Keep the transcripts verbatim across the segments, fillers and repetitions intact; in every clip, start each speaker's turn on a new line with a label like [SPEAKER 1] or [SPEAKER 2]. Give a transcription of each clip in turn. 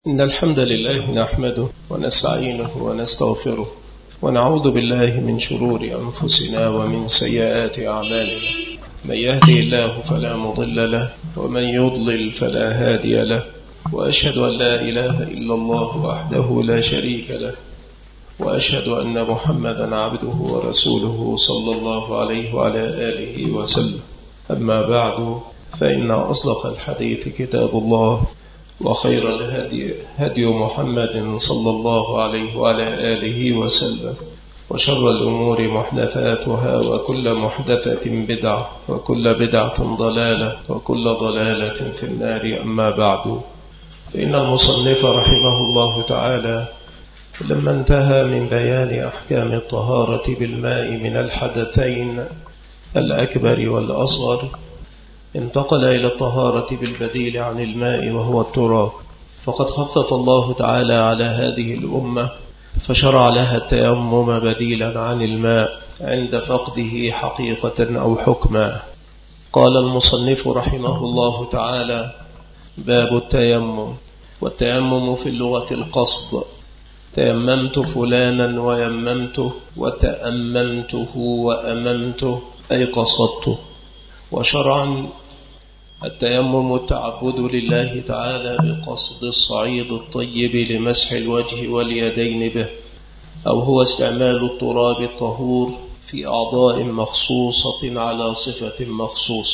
[SPEAKER 1] إن الحمد لله نحمده ونستعينه ونستغفره ونعوذ بالله من شرور أنفسنا ومن سيئات أعمالنا. من يهدي الله فلا مضل له ومن يضلل فلا هادي له، وأشهد أن لا إله إلا الله وحده لا شريك له، وأشهد أن محمدا عبده ورسوله صلى الله عليه وعلى آله وسلم. أما بعد، فإن أصدق الحديث كتاب الله، وخير الهدي هدي محمد صلى الله عليه وعلى آله وسلم، وشر الأمور محدثاتها، وكل محدثة بدعة، وكل بدعة ضلالة، وكل ضلالة في النار. أما بعد، فإن المصنف رحمه الله تعالى لما انتهى من بيان أحكام الطهارة بالماء من الحدثين الأكبر والأصغر، انتقل إلى الطهارة بالبديل عن الماء وهو التراب. فقد خفف الله تعالى على هذه الأمة فشرع لها التيمم بديلا عن الماء عند فقده حقيقة أو حكما. قال المصنف رحمه الله تعالى: باب التيمم. والتيمم في اللغة القصد. تيممت فلانا ويممته، وتأممته وأممته، أي قصدته. وشرعا التيمم التعبد لله تعالى بقصد الصعيد الطيب لمسح الوجه واليدين به، أو هو استعمال التراب الطهور في أعضاء مخصوصة على صفة مخصوصة.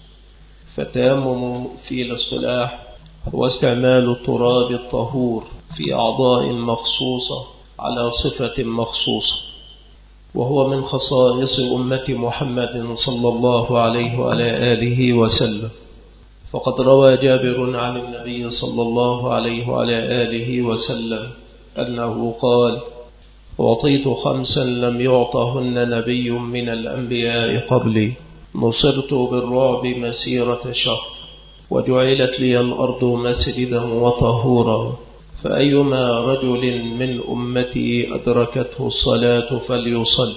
[SPEAKER 1] فالتيمم في الاصطلاح هو استعمال التراب الطهور في أعضاء مخصوصة على صفة مخصوصة، وهو من خصائص أمة محمد صلى الله عليه وعلى آله وسلم. فقد روى جابر عن النبي صلى الله عليه وعلى آله وسلم أنه قال: أعطيت خمسا لم يعطهن نبي من الأنبياء قبلي، نصرت بالرعب مسيرة شهر، وجعلت لي الأرض مسجدا وطهورا، فأيما رجل من أمتي أدركته الصلاة فليصل.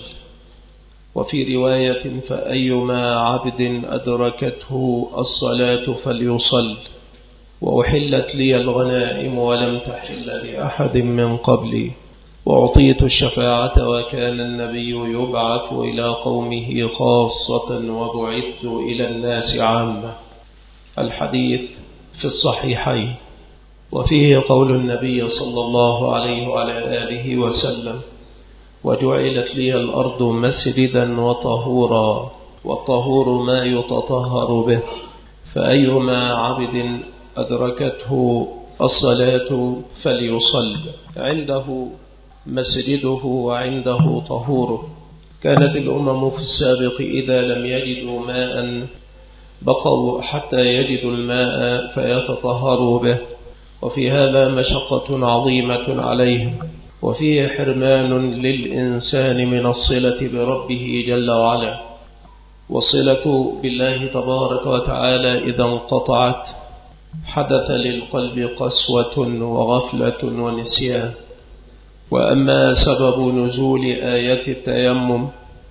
[SPEAKER 1] وفي رواية: فأيما عبد أدركته الصلاة فليصل. وأحلت لي الغنائم ولم تحل لأحد من قبلي، وأعطيت الشفاعة، وكان النبي يبعث إلى قومه خاصة وبعثت إلى الناس عامة. الحديث في الصحيحين. وفيه قول النبي صلى الله عليه وعلى آله وسلم: وجعلت لي الأرض مسجدا وطهورا. والطهور ما يتطهر به، فأيما عبد أدركته الصلاة فليصل. عنده مسجده وعنده طهوره. كانت الأمم في السابق إذا لم يجدوا ماء بقوا حتى يجدوا الماء فيتطهروا به، وفي هذا مشقة عظيمة عليهم، وفيه حرمان للإنسان من الصلة بربه جل وعلا. والصلة بالله تبارك وتعالى إذا انقطعت حدث للقلب قسوة وغفلة ونسيان. وأما سبب نزول آية التيمم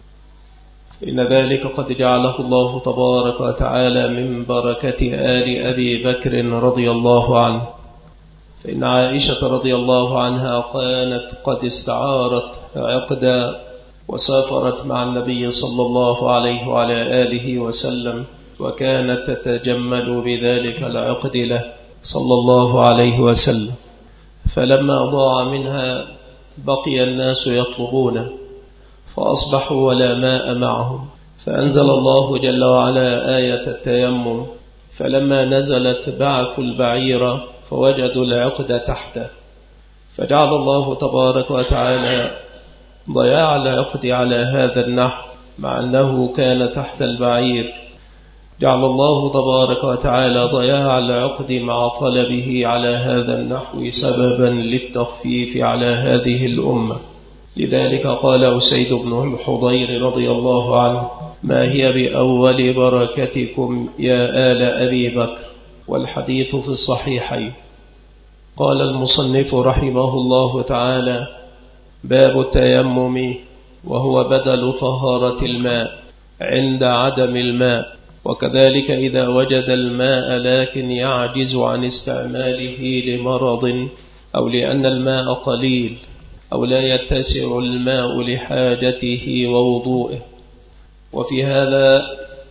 [SPEAKER 1] إن ذلك قد جعله الله تبارك وتعالى من بركة آل أبي بكر رضي الله عنه. فإن عائشة رضي الله عنها كانت قد استعارت عقدا وسافرت مع النبي صلى الله عليه وعلى آله وسلم، وكانت تتجمل بذلك العقد له صلى الله عليه وسلم. فلما ضاع منها بقي الناس يطلبونه، فأصبحوا ولا ماء معهم، فأنزل الله جل وعلا آية التيمم. فلما نزلت بعثوا البعير فوجدوا العقد تحته، فجعل الله تبارك وتعالى ضياع العقد على هذا النحو، مع أنه كان تحت البعير. جعل الله تبارك وتعالى ضياع العقد مع طلبه على هذا النحو سببا للتخفيف على هذه الأمة. لذلك قال أسيد بن الحضير رضي الله عنه: ما هي بأول بركتكم يا آل أبي بكر. والحديث في الصحيحين. قال المصنف رحمه الله تعالى: باب التيمم، وهو بدل طهارة الماء عند عدم الماء. وكذلك إذا وجد الماء لكن يعجز عن استعماله لمرض أو لأن الماء قليل أو لا يتسع الماء لحاجته ووضوئه. وفي هذا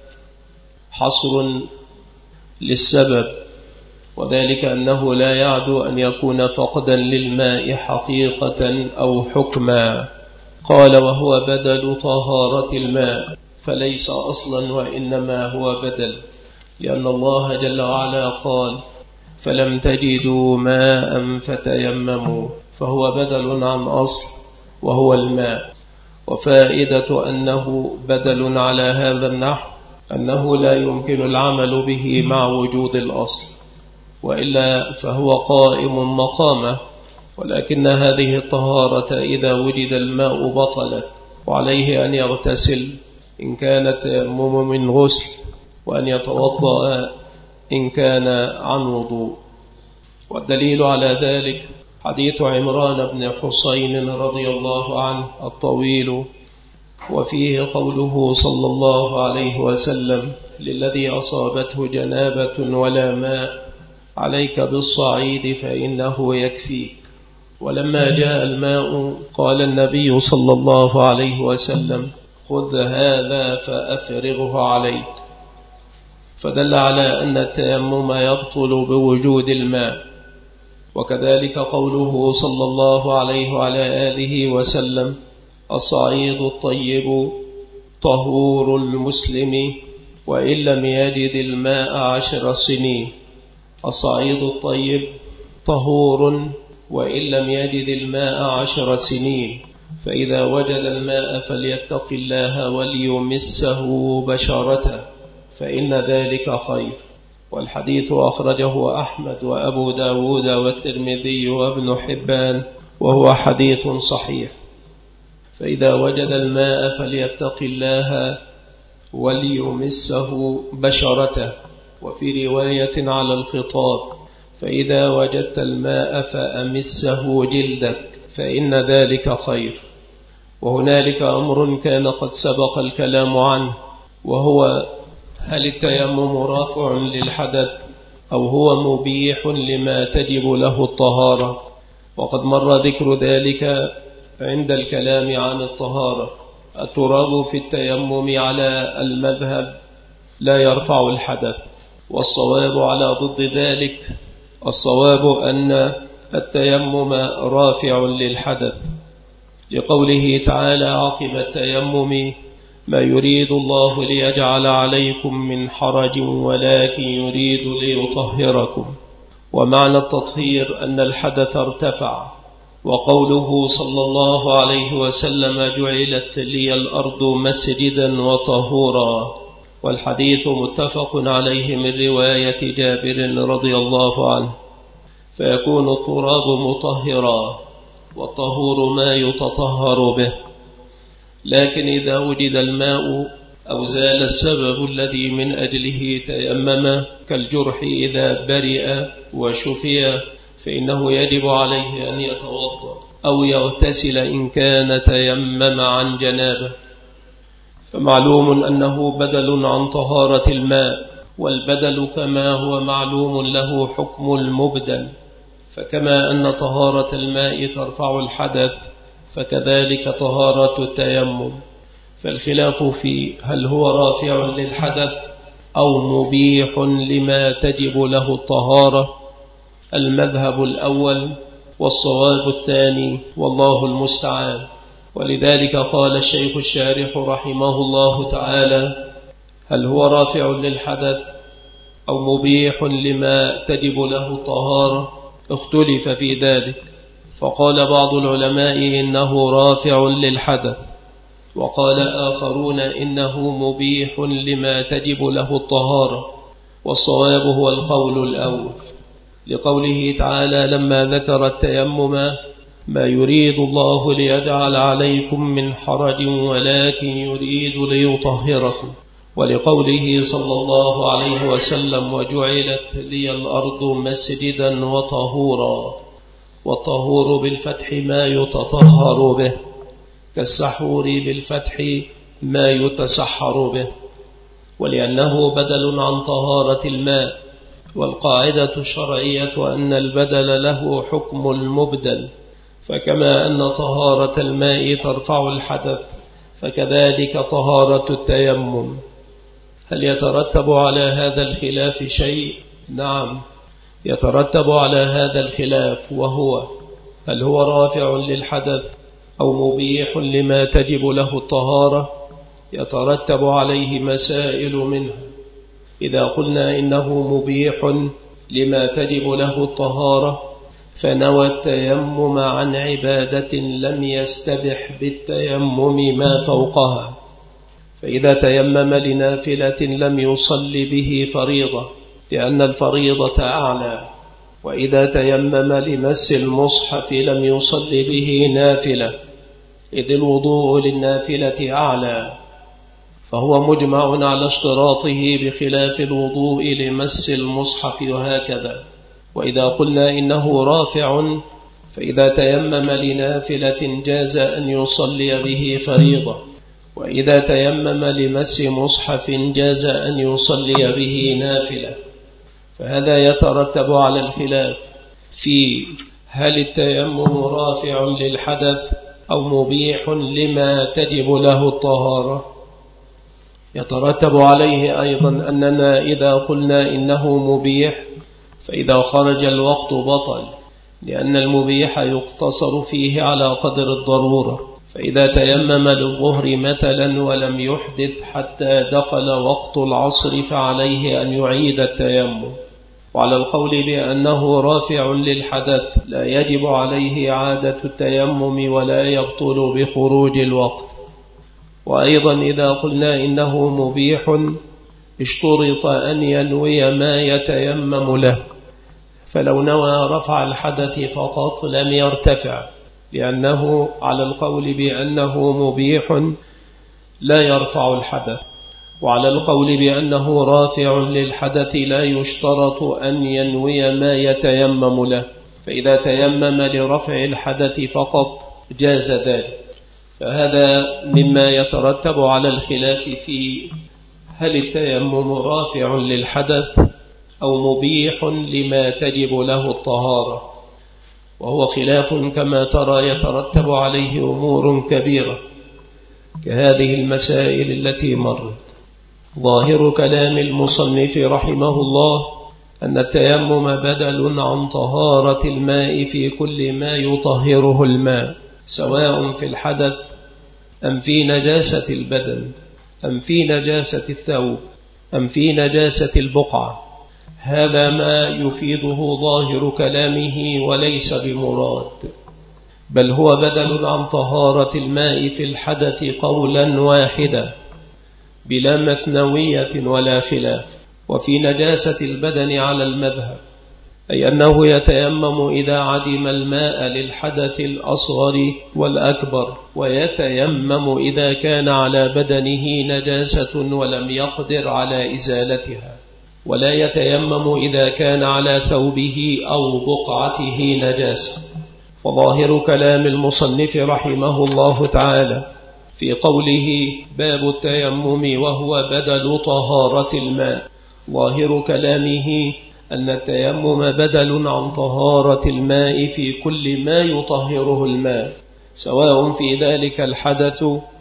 [SPEAKER 1] حصر للسبب، وذلك أنه لا يعدو أن يكون فقدا للماء حقيقة أو حكما. قال وهو بدل طهارة الماء، فليس أصلا وإنما هو بدل، لأن الله جل وعلا قال فلم تجدوا ماء فتيمموا، فهو بدل عن أصل وهو الماء. وفائدة أنه بدل على هذا النحو أنه لا يمكن العمل به مع وجود الأصل، وإلا فهو قائم مقامه. ولكن هذه الطهارة إذا وجد الماء بطلت، وعليه أن يغتسل إن كانت تيمم من غسل، وأن يتوضأ إن كان عن وضوء. والدليل على ذلك حديث عمران بن حسين رضي الله عنه الطويل، وفيه قوله صلى الله عليه وسلم للذي أصابته جنابة ولا ماء عليك بالصعيد فإنه يكفيك. ولما جاء الماء قال النبي صلى الله عليه وسلم خذ هذا فأفرغه عليك، فدل على أن التيمم يبطل بوجود الماء. وكذلك قوله صلى الله عليه وعلى آله وسلم الصعيد الطيب طهور المسلم وإن لم يجد الماء عشر سنين. الصعيد الطيب طهور وإن لم يجد الماء عشر سنين، فإذا وجد الماء فليتق الله وليمسه بشرته فإن ذلك خير. والحديث أخرجه أحمد وأبو داود والترمذي وابن حبان، وهو حديث صحيح. فإذا وجد الماء فليتق الله وليمسه بشرته. وفي رواية على الخطاب فإذا وجدت الماء فأمسه جلدك فإن ذلك خير. وهنالك أمر كان قد سبق الكلام عنه، وهو هل التيمم رافع للحدث أو هو مبيح لما تجب له الطهارة؟ وقد مر ذكر ذلك عند الكلام عن الطهارة. التراب في التيمم على المذهب لا يرفع الحدث، والصواب على ضد ذلك. الصواب أن التيمم رافع للحدث، لقوله تعالى عقب التيمم ما يريد الله ليجعل عليكم من حرج ولكن يريد ليطهركم. ومعنى التطهير أن الحدث ارتفع. وقوله صلى الله عليه وسلم جعلت لي الأرض مسجدا وطهورا، والحديث متفق عليه من رواية جابر رضي الله عنه. فيكون التراب مطهرا، والطهور ما يتطهر به. لكن إذا وجد الماء أو زال السبب الذي من أجله تيمم كالجرح إذا برئ وشفي فإنه يجب عليه أن يتوضأ أو يغتسل إن كان تيمم عن جنابه. فمعلوم أنه بدل عن طهارة الماء، والبدل كما هو معلوم له حكم المبدل. فكما أن طهارة الماء ترفع الحدث فكذلك طهارة التيمم. فالخلاف في هل هو رافع للحدث أو مبيح لما تجب له الطهارة المذهب الأول، والصواب الثاني، والله المستعان. ولذلك قال الشيخ الشارح رحمه الله تعالى هل هو رافع للحدث أو مبيح لما تجب له الطهارة؟ اختلف في ذلك، فقال بعض العلماء إنه رافع للحدث، وقال آخرون إنه مبيح لما تجب له الطهارة. والصواب هو القول الأول، لقوله تعالى لما ذكر التيمم ما يريد الله ليجعل عليكم من حرج ولكن يريد ليطهركم. ولقوله صلى الله عليه وسلم وجعلت لي الأرض مسجدا وطهورا. والطهور بالفتح ما يتطهر به، كالسحور بالفتح ما يتسحر به. ولأنه بدل عن طهارة الماء، والقاعدة الشرعية أن البدل له حكم المبدل، فكما أن طهارة الماء ترفع الحدث فكذلك طهارة التيمم. هل يترتب على هذا الخلاف شيء؟ نعم، يترتب على هذا الخلاف، وهو هل هو رافع للحدث أو مبيح لما تجب له الطهارة؟ يترتب عليه مسائل منها. إذا قلنا إنه مبيح لما تجب له الطهارة فنوى التيمم عن عبادة لم يستبح بالتيمم ما فوقها، فإذا تيمم لنافلة لم يصل به فريضة لأن الفريضة أعلى، وإذا تيمم لمس المصحف لم يصل به نافلة إذ الوضوء للنافلة أعلى، فهو مجمع على اشتراطه بخلاف الوضوء لمس المصحف وهكذا. وإذا قلنا إنه رافع فإذا تيمم لنافلة جاز أن يصلي به فريضة، وإذا تيمم لمس مصحف جاز أن يصلي به نافلة. فهذا يترتب على الخلاف في هل التيمم رافع للحدث أو مبيح لما تجب له الطهارة. يترتب عليه أيضا أننا إذا قلنا إنه مبيح فإذا خرج الوقت بطل، لأن المبيح يقتصر فيه على قدر الضرورة، فإذا تيمم للظهر مثلا ولم يحدث حتى دخل وقت العصر فعليه أن يعيد التيمم. وعلى القول بأنه رافع للحدث لا يجب عليه إعادة التيمم ولا يبطل بخروج الوقت. وأيضا إذا قلنا إنه مبيح اشترط أن ينوي ما يتيمم له، فلو نوى رفع الحدث فقط لم يرتفع، لأنه على القول بأنه مبيح لا يرفع الحدث. وعلى القول بأنه رافع للحدث لا يشترط أن ينوي ما يتيمم له، فإذا تيمم لرفع الحدث فقط جاز ذلك. فهذا مما يترتب على الخلاف في هل التيمم رافع للحدث أو مبيح لما تجب له الطهارة، وهو خلاف كما ترى يترتب عليه أمور كبيرة كهذه المسائل التي مرت. ظاهر كلام المصنف رحمه الله أن التيمم بدل عن طهارة الماء في كل ما يطهره الماء، سواء في الحدث أم في نجاسة البدن أم في نجاسة الثوب أم في نجاسة البقعة. هذا ما يفيده ظاهر كلامه وليس بمراد، بل هو بدل عن طهارة الماء في الحدث قولا واحدا بلا مثنوية ولا خلاف. وفي نجاسة البدن على المذهب، أي أنه يتيمم إذا عدم الماء للحدث الأصغر والأكبر، ويتيمم إذا كان على بدنه نجاسة ولم يقدر على إزالتها، ولا يتيمم إذا كان على ثوبه أو بقعته نجاسة. وظاهر كلام المصنف رحمه الله تعالى في قوله باب التيمم وهو بدل طهارة الماء، ظاهر كلامه أن التيمم بدل عن طهارة الماء في كل ما يطهره الماء، سواء في ذلك الحدث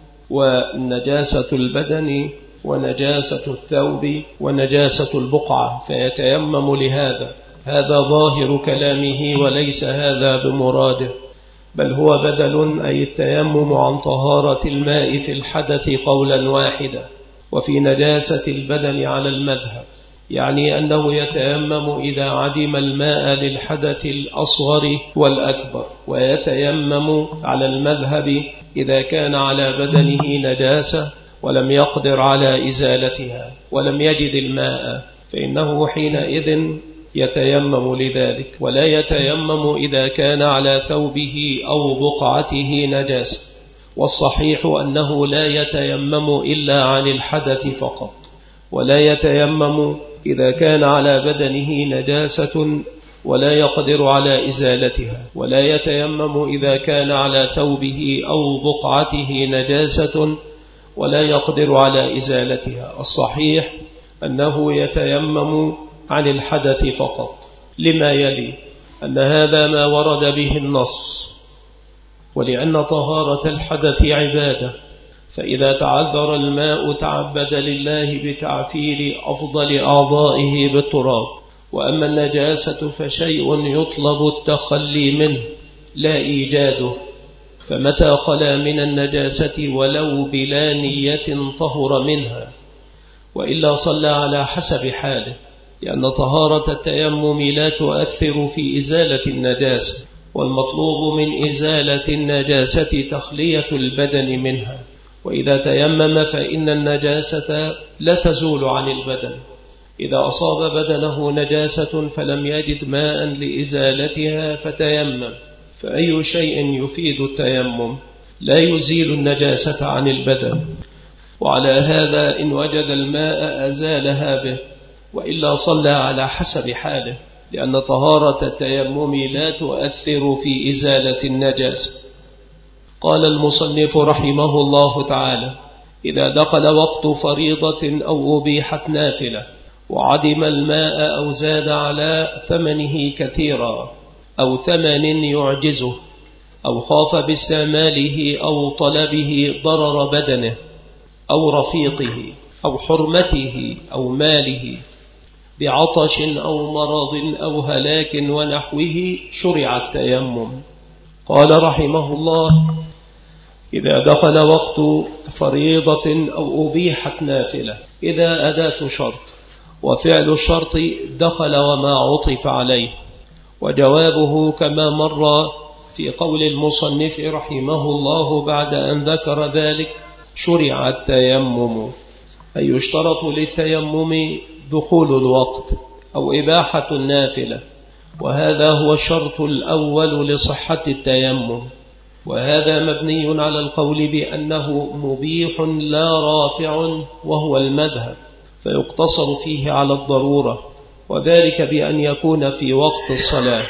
[SPEAKER 1] ونجاسة البدن ونجاسة الثوب ونجاسة البقعة، فيتيمم لهذا. هذا ظاهر كلامه وليس هذا بمراده، بل هو بدل، أي التيمم عن طهارة الماء في الحدث قولا واحدا. وفي نجاسة البدن على المذهب، يعني أنه يتيمم إذا عدم الماء للحدث الأصغر والأكبر، ويتيمم على المذهب إذا كان على بدنه نجاسة ولم يقدر على إزالتها ولم يجد الماء، فإنه حينئذ يتيمم لذلك، ولا يتيمم إذا كان على ثوبه أو بقعته نجاسة. والصحيح أنه لا يتيمم إلا عن الحدث فقط، ولا يتيمم إذا كان على بدنه نجاسة ولا يقدر على إزالتها، ولا يتيمم إذا كان على ثوبه أو بقعته نجاسة ولا يقدر على إزالتها. الصحيح أنه يتيمم عن الحدث فقط، لما يلي أن هذا ما ورد به النص، ولأن طهارة الحدث عبادة، فإذا تعذر الماء تعبد لله بتعفير أفضل أعضائه بالتراب. وأما النجاسة فشيء يطلب التخلي منه لا إيجاده، فمتى خلا من النجاسة ولو بلا نية طهر منها، وإلا صلى على حسب حاله، لأن طهارة التيمم لا تؤثر في إزالة النجاسة، والمطلوب من إزالة النجاسة تخلية البدن منها. وإذا تيمم فإن النجاسة لا تزول عن البدن. إذا أصاب بدنه نجاسة فلم يجد ماء لإزالتها فتيمم، فأي شيء يفيد التيمم لا يزيل النجاسة عن البدن. وعلى هذا إن وجد الماء أزالها به، وإلا صلى على حسب حاله، لأن طهارة التيمم لا تؤثر في إزالة النجاسة. قال المصنف رحمه الله تعالى: إذا دخل وقت فريضة أو أبيحت نافلة وعدم الماء أو زاد على ثمنه كثيرا أو ثمن يعجزه أو خاف باستعماله أو طلبه ضرر بدنه أو رفيقه أو حرمته أو ماله بعطش أو مرض أو هلاك ونحوه، شرع التيمم. قال رحمه الله: إذا دخل وقت فريضة أو أبيحت نافلة، إذا أداة شرط، وفعل الشرط دخل وما عطف عليه، وجوابه كما مر في قول المصنف رحمه الله بعد أن ذكر ذلك: شرع التيمم، أي يشترط للتيمم دخول الوقت أو إباحة النافلة، وهذا هو الشرط الأول لصحة التيمم. وهذا مبني على القول بأنه مبيح لا رافع، وهو المذهب، فيقتصر فيه على الضرورة، وذلك بأن يكون في وقت الصلاة.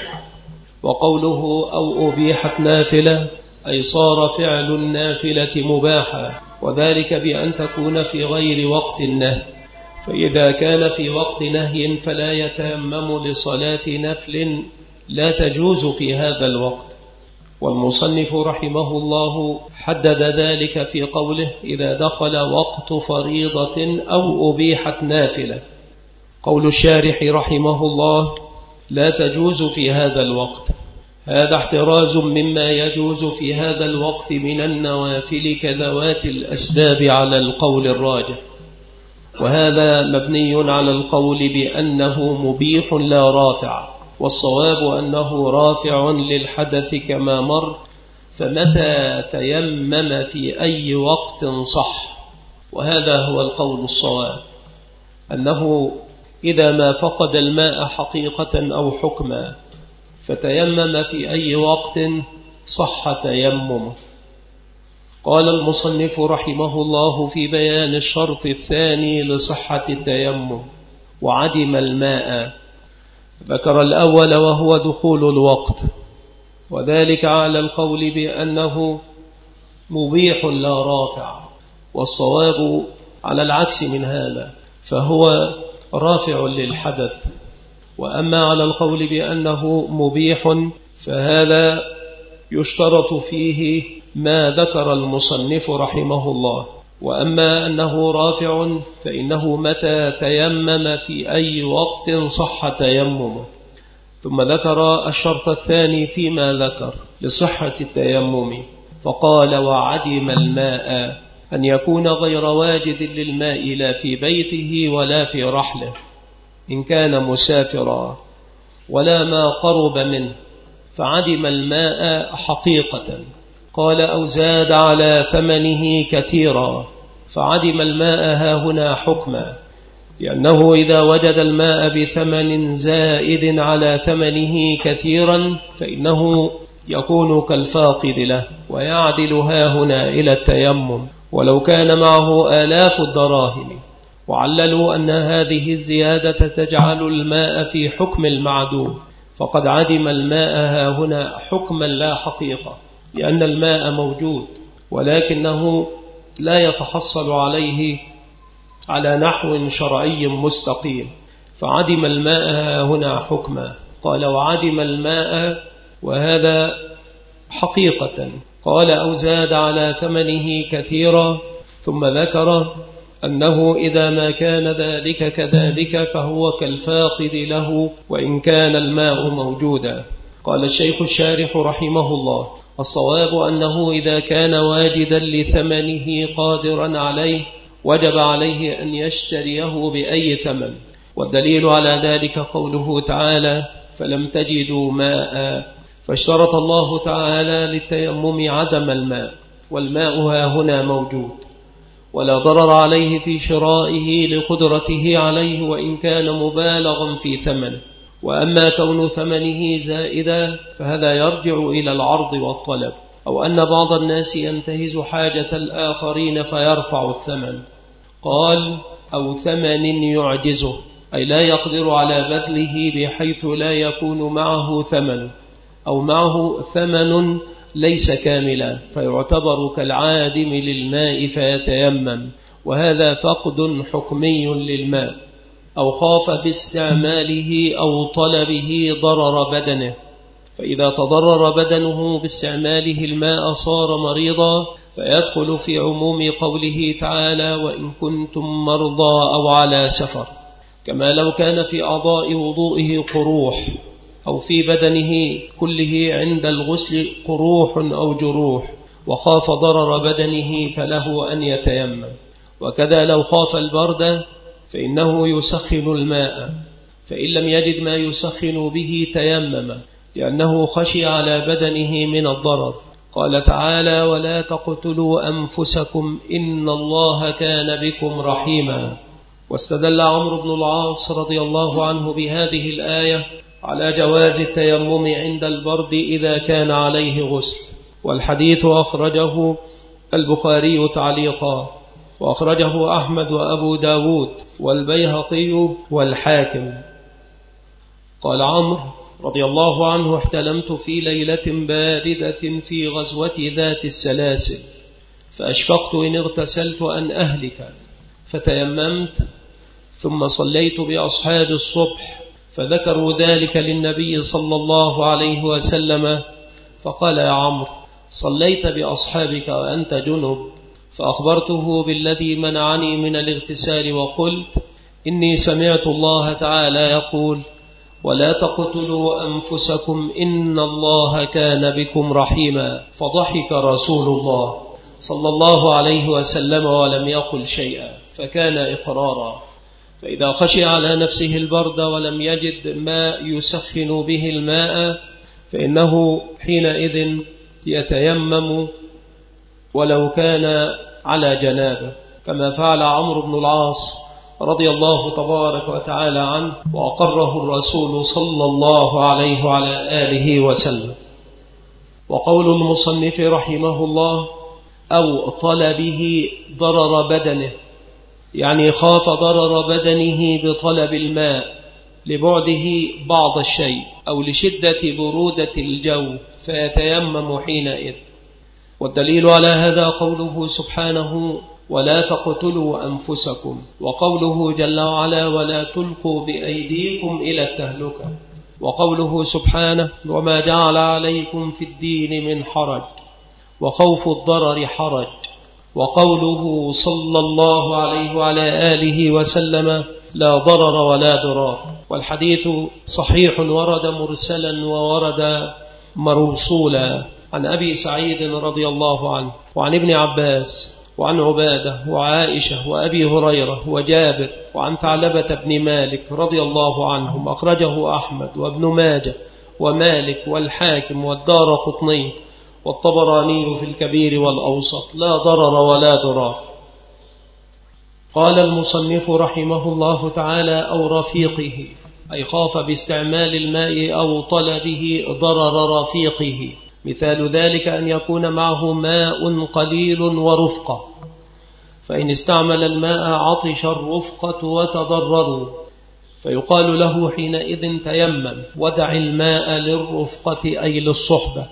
[SPEAKER 1] وقوله أو أبيحت نافلة أي صار فعل النافلة مباحا، وذلك بأن تكون في غير وقت النهي. فإذا كان في وقت نهي فلا يتيمم لصلاة نفل لا تجوز في هذا الوقت. والمصنف رحمه الله حدد ذلك في قوله: إذا دخل وقت فريضة أو أبيحت نافلة. قول الشارح رحمه الله: لا تجوز في هذا الوقت، هذا احتراز مما يجوز في هذا الوقت من النوافل كذوات الأسباب على القول الراجح، وهذا مبني على القول بأنه مبيح لا رافع، والصواب أنه رافع للحدث كما مر. فمتى تيمم في أي وقت صح، وهذا هو القول الصواب، أنه إذا ما فقد الماء حقيقة أو حكما فتيمم في أي وقت صح تيممه. قال المصنف رحمه الله في بيان الشرط الثاني لصحة التيمم: وعدم الماء. ذكر الأول وهو دخول الوقت، وذلك على القول بأنه مبيح لا رافع، والصواب على العكس من هذا، فهو رافع للحدث. وأما على القول بأنه مبيح فهذا يشترط فيه ما ذكر المصنف رحمه الله. وأما أنه رافع فإنه متى تيمم في أي وقت صح تيممه. ثم ذكر الشرط الثاني فيما ذكر لصحة التيمم، فقال: وعدم الماء، أن يكون غير واجد للماء لا في بيته ولا في رحله إن كان مسافرا، ولا ما قرب منه، فعدم الماء حقيقة. قال: أو زاد على ثمنه كثيرا، فعدم الماء هاهنا حكما، لأنه إذا وجد الماء بثمن زائد على ثمنه كثيرا فإنه يكون كالفاقد له، ويعدل هاهنا إلى التيمم ولو كان معه آلاف الدراهم. وعللوا أن هذه الزيادة تجعل الماء في حكم المعدوم، فقد عدم الماء هاهنا حكما لا حقيقة، لأن الماء موجود ولكنه لا يتحصل عليه على نحو شرعي مستقيم، فعدم الماء هنا حكما. قال وعدم الماء وهذا حقيقة. قال أو زاد على ثمنه كثيرا، ثم ذكر أنه إذا ما كان ذلك كذلك فهو كالفاقد له وإن كان الماء موجودا. قال الشيخ الشارح رحمه الله الصواب أنه إذا كان واجدا لثمنه قادرا عليه وجب عليه أن يشتريه بأي ثمن، والدليل على ذلك قوله تعالى فلم تجدوا ماء، فاشترط الله تعالى للتيمم عدم الماء، والماء ها هنا موجود ولا ضرر عليه في شرائه لقدرته عليه وإن كان مبالغا في ثمنه. وأما كون ثمنه زائدا فهذا يرجع إلى العرض والطلب، أو أن بعض الناس ينتهز حاجة الآخرين فيرفع الثمن. قال أو ثمن يعجزه، أي لا يقدر على بذله بحيث لا يكون معه ثمن، أو معه ثمن ليس كاملا فيعتبر كالعادم للماء فيتيمم، وهذا فقد حكمي للماء. أو خاف باستعماله أو طلبه ضرر بدنه، فإذا تضرر بدنه باستعماله الماء صار مريضا، فيدخل في عموم قوله تعالى وإن كنتم مرضى أو على سفر، كما لو كان في أعضاء وضوئه قروح، أو في بدنه كله عند الغسل قروح أو جروح وخاف ضرر بدنه فله أن يتيمم. وكذا لو خاف البرد فإنه يسخن الماء، فإن لم يجد ما يسخن به تيمم، لأنه خشي على بدنه من الضرر. قال تعالى ولا تقتلوا أنفسكم إن الله كان بكم رحيما. واستدل عمرو بن العاص رضي الله عنه بهذه الآية على جواز التيمم عند البرد إذا كان عليه غسل، والحديث أخرجه البخاري تعليقا، وأخرجه أحمد وأبو داود والبيهقي والحاكم. قال عمرو رضي الله عنه احتلمت في ليلة باردة في غزوة ذات السلاسل، فأشفقت إن اغتسلت أن أهلك، فتيممت ثم صليت بأصحاب الصبح، فذكروا ذلك للنبي صلى الله عليه وسلم، فقال يا عمرو صليت بأصحابك وأنت جنب؟ فأخبرته بالذي منعني من الاغتسال وقلت إني سمعت الله تعالى يقول ولا تقتلوا أنفسكم إن الله كان بكم رحيما. فضحك رسول الله صلى الله عليه وسلم ولم يقل شيئا، فكان إقرارا. فإذا خشي على نفسه البرد ولم يجد ما يسخن به الماء فإنه حينئذ يتيمم ولو كان على جنابه، كما فعل عمرو بن العاص رضي الله تبارك وتعالى عنه، وأقره الرسول صلى الله عليه وعلى آله وسلم. وقول المصنف رحمه الله أو طلبه ضرر بدنه، يعني خاف ضرر بدنه بطلب الماء لبعده بعض الشيء أو لشدة برودة الجو فيتيمم حينئذ. والدليل على هذا قوله سبحانه ولا تقتلوا أنفسكم، وقوله جل وعلا ولا تلقوا بأيديكم إلى التهلكة، وقوله سبحانه وما جعل عليكم في الدين من حرج، وخوف الضرر حرج، وقوله صلى الله عليه وعلى آله وسلم لا ضرر ولا ضرار. والحديث صحيح ورد مرسلا وورد مرسولا عن أبي سعيد رضي الله عنه وعن ابن عباس وعن عبادة وعائشة وأبي هريرة وجابر وعن ثعلبة بن مالك رضي الله عنهم، أخرجه أحمد وابن ماجه ومالك والحاكم والدارقطني والطبراني في الكبير والأوسط لا ضرر ولا ضرار. قال المصنف رحمه الله تعالى أو رفيقه، أي خاف باستعمال الماء أو طلبه ضرر رفيقه. مثال ذلك أن يكون معه ماء قليل ورفقة، فإن استعمل الماء عطش الرفقة وتضرروا، فيقال له حينئذ تيمم ودع الماء للرفقة أي للصحبة.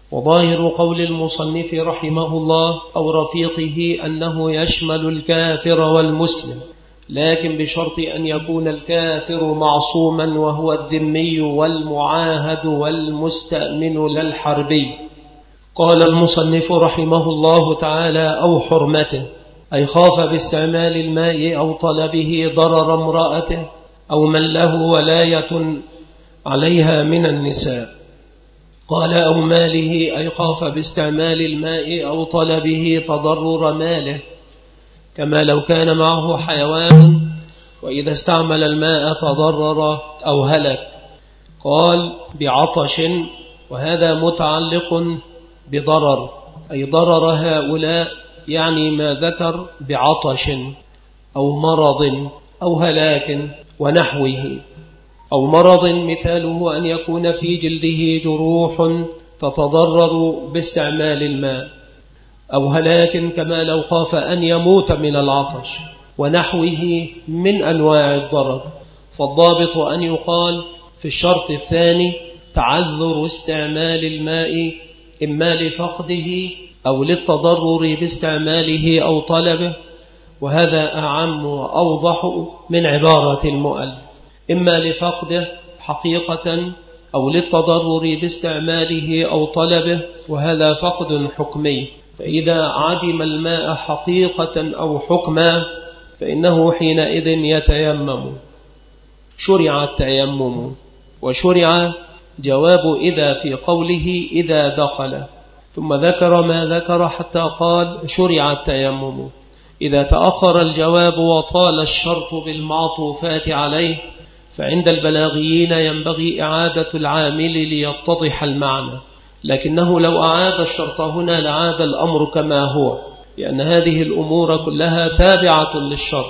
[SPEAKER 1] وظاهر قول المصنف رحمه الله أو رفيقه أنه يشمل الكافر والمسلم، لكن بشرط أن يكون الكافر معصوما وهو الذمي والمعاهد والمستأمن للحربي. قال المصنف رحمه الله تعالى أو حرمته، أي خاف باستعمال الماء أو طلبه ضرر امرأته أو من له ولاية عليها من النساء. قال أو ماله، أي خاف باستعمال الماء أو طلبه تضرر ماله، كما لو كان معه حيوان وإذا استعمل الماء تضرر أو هلك. قال بعطش، وهذا متعلق بضرر، أي ضرر هؤلاء، يعني ما ذكر بعطش أو مرض أو هلاك ونحوه. أو مرض مثاله أن يكون في جلده جروح تتضرر باستعمال الماء، أو هلاك كما لو خاف أن يموت من العطش ونحوه من أنواع الضرر. فالضابط أن يقال في الشرط الثاني تعذر استعمال الماء إما لفقده أو للتضرر باستعماله أو طلبه، وهذا أعم وأوضح من عبارة المؤلف، إما لفقده حقيقة أو للتضرر باستعماله أو طلبه، وهذا فقد حكمي. فإذا عدم الماء حقيقة أو حكما فإنه حينئذ يتيمم. شرع التيمم، وشرع جواب إذا في قوله إذا دخل، ثم ذكر ما ذكر حتى قال شرع التيمم. إذا تأخر الجواب وطال الشرط بالمعطوفات عليه فعند البلاغيين ينبغي إعادة العامل ليتضح المعنى، لكنه لو أعاد الشرط هنا لعاد الأمر كما هو، لأن هذه الأمور كلها تابعة للشرط.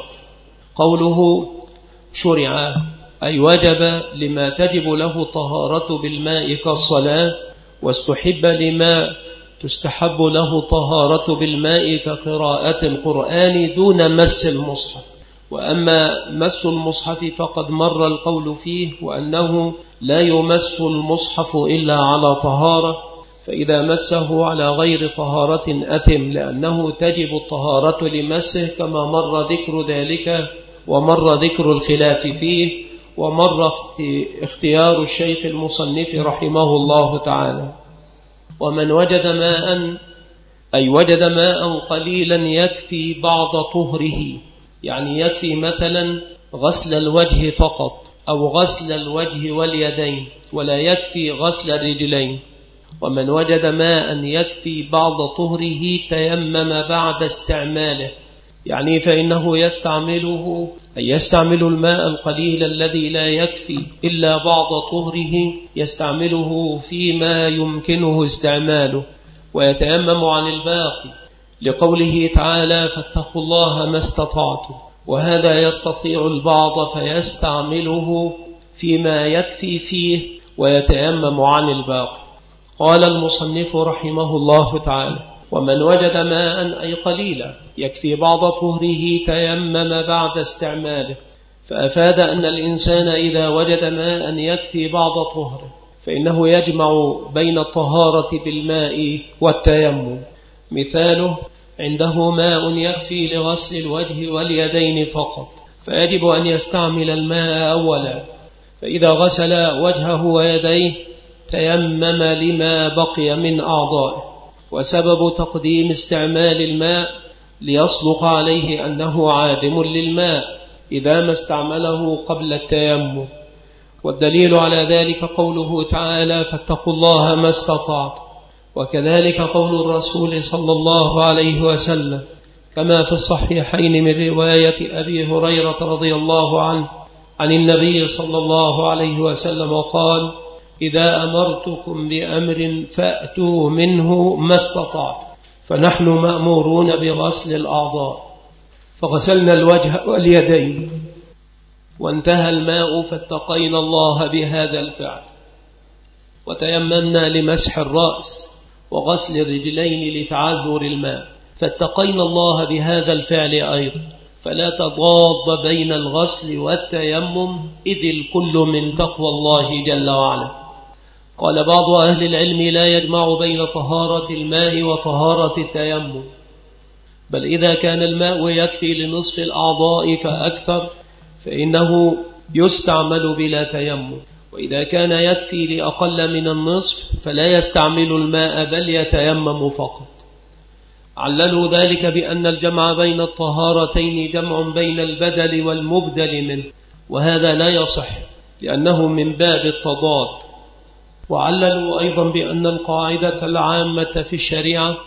[SPEAKER 1] قوله شرع أي وجب لما تجب له طهارة بالماء كالصلاة، واستحب لما تستحب له طهارة بالماء كقراءة القرآن دون مس المصحف. وأما مس المصحف فقد مر القول فيه، وأنه لا يمس المصحف إلا على طهارة، فإذا مسه على غير طهارة أثم، لأنه تجب الطهارة لمسه كما مر ذكر ذلك، ومر ذكر الخلاف فيه، ومر اختيار الشيخ المصنف رحمه الله تعالى. ومن وجد ماء، أي وجد ماء قليلا يكفي بعض طهره، يعني يكفي مثلا غسل الوجه فقط أو غسل الوجه واليدين، ولا يكفي غسل الرجلين. ومن وجد ماء يكفي بعض طهره تيمم بعد استعماله، يعني فإنه يستعمله، أي يستعمل الماء القليل الذي لا يكفي إلا بعض طهره، يستعمله فيما يمكنه استعماله ويتيمم عن الباقي، لقوله تعالى فاتقوا الله ما استطعتم. وهذا يستطيع البعض فيستعمله فيما يكفي فيه ويتيمم عن الباقي. قال المصنف رحمه الله تعالى ومن وجد ماء أي قليلا يكفي بعض طهره تيمم بعد استعماله، فأفاد أن الإنسان إذا وجد ماء يكفي بعض طهره فإنه يجمع بين الطهارة بالماء والتيمم. مثاله عنده ماء يكفي لغسل الوجه واليدين فقط، فيجب أن يستعمل الماء أولا، فإذا غسل وجهه ويديه تيمم لما بقي من أعضائه. وسبب تقديم استعمال الماء ليصدق عليه أنه عادم للماء إذا ما استعمله قبل التيمم. والدليل على ذلك قوله تعالى فاتقوا الله ما استطعتم، وكذلك قول الرسول صلى الله عليه وسلم كما في الصحيحين من رواية أبي هريرة رضي الله عنه عن النبي صلى الله عليه وسلم قال إذا أمرتكم بأمر فأتوا منه ما استطعتم، فنحن مأمورون بغسل الأعضاء، فغسلنا الوجه واليدين وانتهى الماء فاتقينا الله بهذا الفعل، وتيممنا لمسح الرأس وغسل الرجلين لتعذر الماء فاتقينا الله بهذا الفعل أيضا، فلا تضاد بين الغسل والتيمم إذ الكل من تقوى الله جل وعلا. قال بعض أهل العلم لا يجمع بين طهارة الماء وطهارة التيمم، بل إذا كان الماء يكفي لنصف الأعضاء فأكثر فإنه يستعمل بلا تيمم، وإذا كان يكفي لأقل من النصف فلا يستعمل الماء بل يتيمم فقط. عللوا ذلك بأن الجمع بين الطهارتين جمع بين البدل والمبدل منه، وهذا لا يصح لأنه من باب التضاد. وعللوا أيضا بأن القاعدة العامة في الشريعة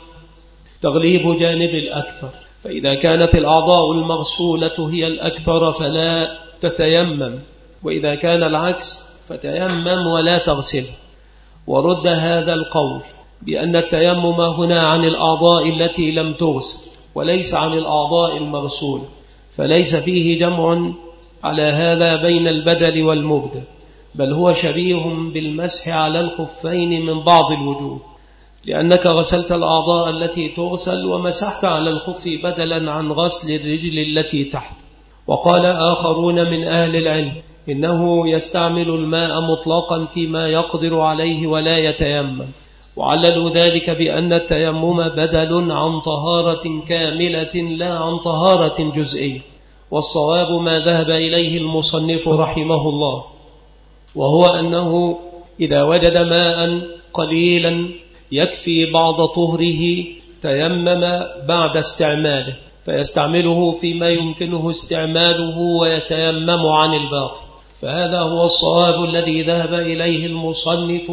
[SPEAKER 1] تغليب جانب الأكثر، فإذا كانت الأعضاء المغسولة هي الأكثر فلا تتيمم، وإذا كان العكس فتيمم ولا تغسل. ورد هذا القول بأن التيمم هنا عن الأعضاء التي لم تغسل وليس عن الأعضاء المغسولة، فليس فيه جمع على هذا بين البدل والمبدل، بل هو شبيه بالمسح على الخفين من بعض الوجوه، لأنك غسلت الأعضاء التي تغسل ومسحت على الخف بدلا عن غسل الرجل التي تحت. وقال آخرون من أهل العلم إنه يستعمل الماء مطلقا فيما يقدر عليه ولا يتيمم، وعللوا ذلك بأن التيمم بدل عن طهارة كاملة لا عن طهارة جزئية، والصواب ما ذهب إليه المصنف رحمه الله، وهو أنه إذا وجد ماء قليلا يكفي بعض طهره تيمم بعد استعماله، فيستعمله فيما يمكنه استعماله ويتيمم عن الباقي، فهذا هو الصواب الذي ذهب إليه المصنف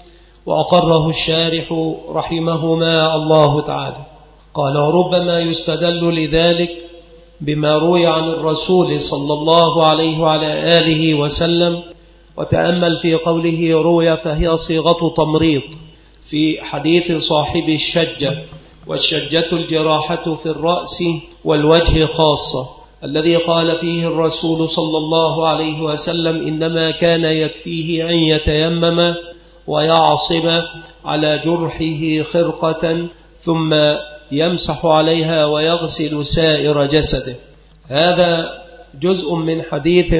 [SPEAKER 1] وأقره الشارح رحمهما الله تعالى. قال ربما يستدل لذلك بما روي عن الرسول صلى الله عليه وعلى آله وسلم، وتأمل في قوله روي فهي صيغة تمريض في حديث صاحب الشجة، والشجة الجراحة في الرأس والوجه خاصة، الذي قال فيه الرسول صلى الله عليه وسلم إنما كان يكفيه أن يتيمم ويعصب على جرحه خرقة ثم يمسح عليها ويغسل سائر جسده. هذا جزء من حديث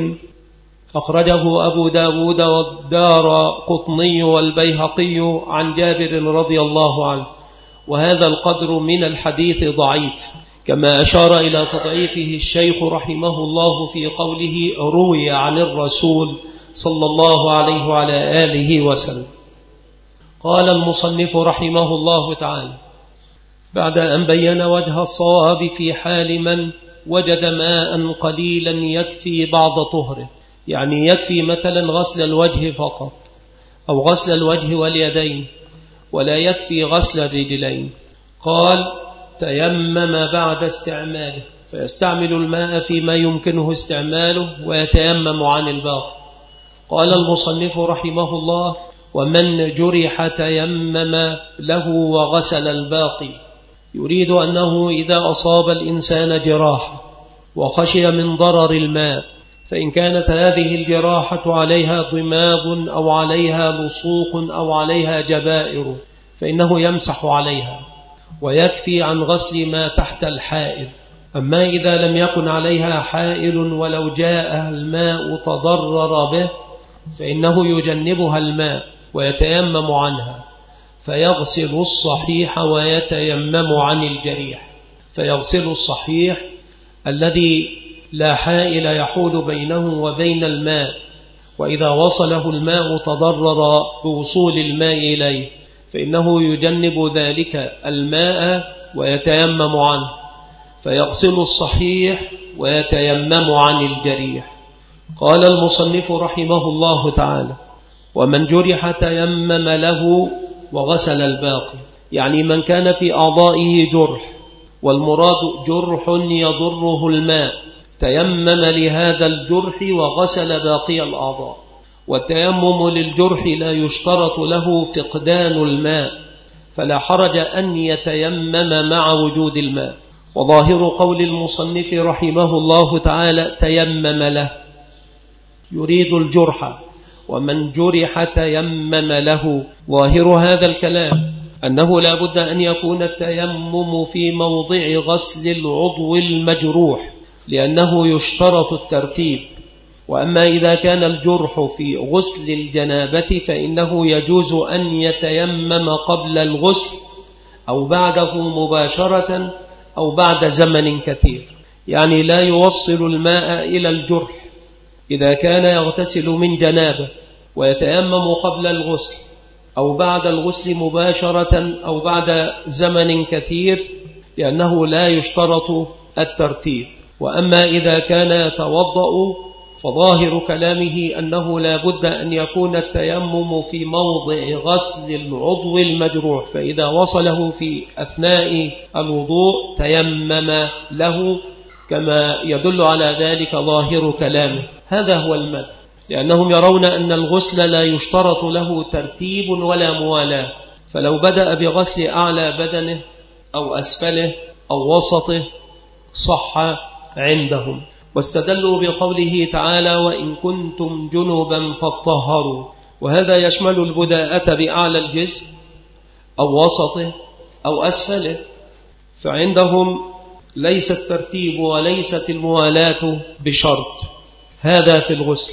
[SPEAKER 1] أخرجه أبو داود والدار قطني والبيهقي عن جابر رضي الله عنه، وهذا القدر من الحديث ضعيف، كما أشار إلى تضعيفه الشيخ رحمه الله في قوله روي عن الرسول صلى الله عليه وعلى آله وسلم. قال المصنف رحمه الله تعالى بعد أن بين وجه الصواب في حال من وجد ماء قليلا يكفي بعض طهره، يعني يكفي مثلا غسل الوجه فقط أو غسل الوجه واليدين ولا يكفي غسل الرجلين، قال تيمم بعد استعماله، فيستعمل الماء فيما يمكنه استعماله ويتيمم عن الباقي. قال المصنف رحمه الله ومن جرح تيمم له وغسل الباقي، يريد أنه إذا أصاب الإنسان جراحة وخشي من ضرر الماء، فإن كانت هذه الجراحة عليها ضماد أو عليها لصوق أو عليها جبائر فإنه يمسح عليها ويكفي عن غسل ما تحت الحائل. أما إذا لم يكن عليها حائل ولو جاء الماء تضرر به فإنه يجنبها الماء ويتيمم عنها، فيغسل الصحيح ويتيمم عن الجريح. فيغسل الصحيح الذي لا حائل يحول بينه وبين الماء، وإذا وصله الماء تضرر بوصول الماء إليه فإنه يجنب ذلك الماء ويتيمم عنه، فيغسل الصحيح ويتيمم عن الجريح. قال المصنف رحمه الله تعالى ومن جرح تيمم له وغسل الباقي، يعني من كان في أعضائه جرح والمراد جرح يضره الماء تيمم لهذا الجرح وغسل باقي الأعضاء. والتيمم للجرح لا يشترط له فقدان الماء، فلا حرج أن يتيمم مع وجود الماء. وظاهر قول المصنف رحمه الله تعالى تيمم له يريد الجرح، ومن جرح تيمم له. ظاهر هذا الكلام أنه لا بد أن يكون التيمم في موضع غسل العضو المجروح، لأنه يشترط الترتيب،
[SPEAKER 2] وأما إذا كان الجرح في غسل الجنابة فإنه يجوز أن يتيمم قبل الغسل أو بعده مباشرة أو بعد زمن كثير، يعني لا يوصل الماء إلى الجرح إذا كان يغتسل من جنابة ويتيمم قبل الغسل أو بعد الغسل مباشرة أو بعد زمن كثير، لأنه لا يشترط الترتيب. وأما إذا كان يتوضأ فظاهر كلامه أنه لا بد أن يكون التيمم في موضع غسل العضو المجروح، فإذا وصله في أثناء الوضوء تيمم له، كما يدل على ذلك ظاهر كلامه. هذا هو المذهب، لأنهم يرون أن الغسل لا يشترط له ترتيب ولا موالاة، فلو بدأ بغسل أعلى بدنه أو أسفله أو وسطه صح عندهم. واستدلوا بقوله تعالى: وإن كنتم جنبا فاطهروا، وهذا يشمل البداءة بأعلى الجسم أو وسطه أو أسفله، فعندهم ليس الترتيب وليست الموالاة بشرط، هذا في الغسل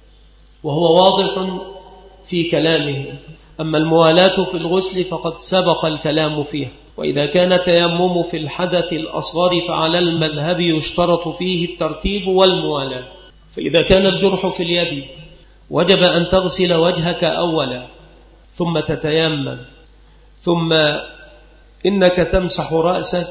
[SPEAKER 2] وهو واضح في كلامه. أما الموالاة في الغسل فقد سبق الكلام فيها. وإذا كان التيمم في الحدث الأصغر فعلى المذهب يشترط فيه الترتيب والموالاة. فإذا كان الجرح في اليد وجب أن تغسل وجهك أولا ثم تتيمم، ثم إنك تمسح رأسك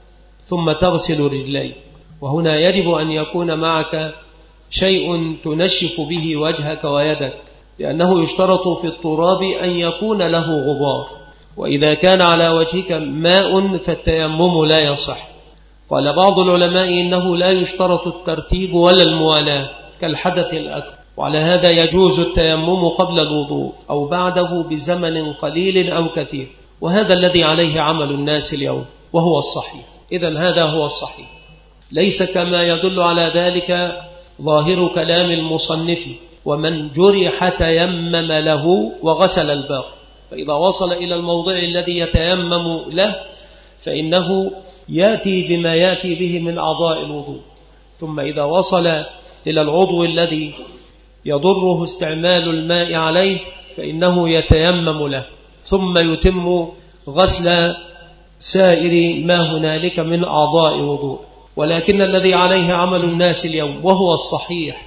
[SPEAKER 2] ثم تغسل رجليك. وهنا يجب أن يكون معك شيء تنشف به وجهك ويدك، لأنه يشترط في التراب أن يكون له غبار، وإذا كان على وجهك ماء فالتيمم لا يصح. قال بعض العلماء إنه لا يشترط الترتيب ولا الموالاة كالحدث الأكبر، وعلى هذا يجوز التيمم قبل الوضوء أو بعده بزمن قليل أو كثير، وهذا الذي عليه عمل الناس اليوم وهو الصحيح. إذن هذا هو الصحيح، ليس كما يدل على ذلك ظاهر كلام المصنف: ومن جرح تيمم له وغسل الباقي. فإذا وصل إلى الموضع الذي يتيمم له فإنه يأتي بما يأتي به من أعضاء الوضوء، ثم إذا وصل إلى العضو الذي يضره استعمال الماء عليه فإنه يتيمم له، ثم يتم غسل سائر ما هنالك من أعضاء وضوء. ولكن الذي عليه عمل الناس اليوم وهو الصحيح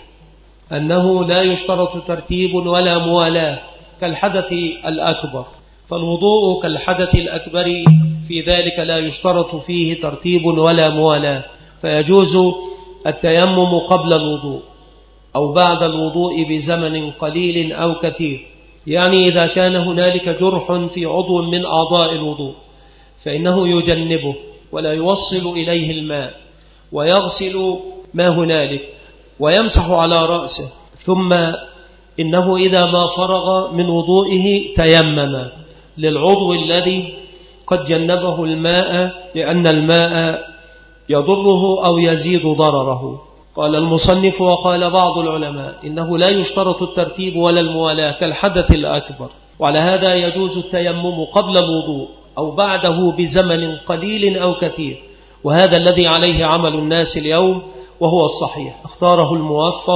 [SPEAKER 2] أنه لا يشترط ترتيب ولا موالاة كالحدث الأكبر، فالوضوء كالحدث الأكبر في ذلك لا يشترط فيه ترتيب ولا موالاة، فيجوز التيمم قبل الوضوء أو بعد الوضوء بزمن قليل أو كثير. يعني إذا كان هنالك جرح في عضو من أعضاء الوضوء فإنه يجنبه ولا يوصل إليه الماء، ويغسل ما هنالك ويمسح على رأسه، ثم إنه إذا ما فرغ من وضوئه تيمم للعضو الذي قد جنبه الماء، لأن الماء يضره أو يزيد ضرره. قال المصنف: وقال بعض العلماء إنه لا يشترط الترتيب ولا الموالاة كالحدث الأكبر، وعلى هذا يجوز التيمم قبل الوضوء أو بعده بزمن قليل أو كثير، وهذا الذي عليه عمل الناس اليوم وهو الصحيح، اختاره الموفق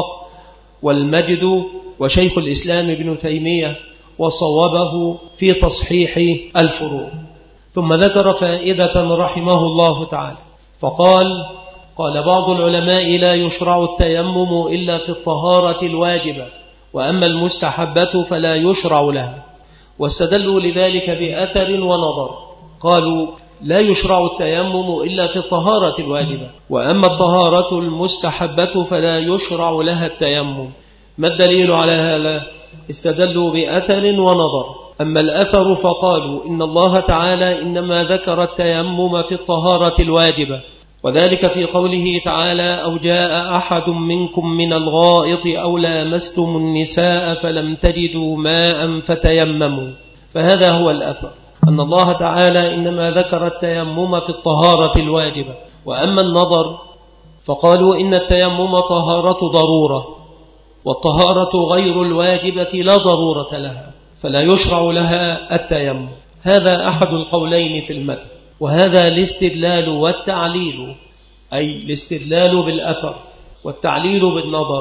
[SPEAKER 2] والمجد وشيخ الإسلام ابن تيمية وصوبه في تصحيح الفروع. ثم ذكر فائدة رحمه الله تعالى فقال: قال بعض العلماء لا يشرع التيمم إلا في الطهارة الواجبة، وأما المستحبة فلا يشرع لها. واستدلوا لذلك بأثر ونظر، قالوا: لا يشرع التيمم إلا في الطهارة الواجبة، وأما الطهارة المستحبة فلا يشرع لها التيمم. ما الدليل على هذا؟ استدلوا بأثر ونظر. أما الأثر فقالوا إن الله تعالى إنما ذكر التيمم في الطهارة الواجبة، وذلك في قوله تعالى: أو جاء أحد منكم من الغائط أو لامستم النساء فلم تجدوا ماء فتيمموا. فهذا هو الأثر، أن الله تعالى إنما ذكر التيمم في الطهارة الواجبة. وأما النظر فقالوا إن التيمم طهارة ضرورة، والطهارة غير الواجبة لا ضرورة لها، فلا يشرع لها التيمم. هذا أحد القولين في المذهب، وهذا الاستدلال والتعليل، أي الاستدلال بالأثر والتعليل بالنظر،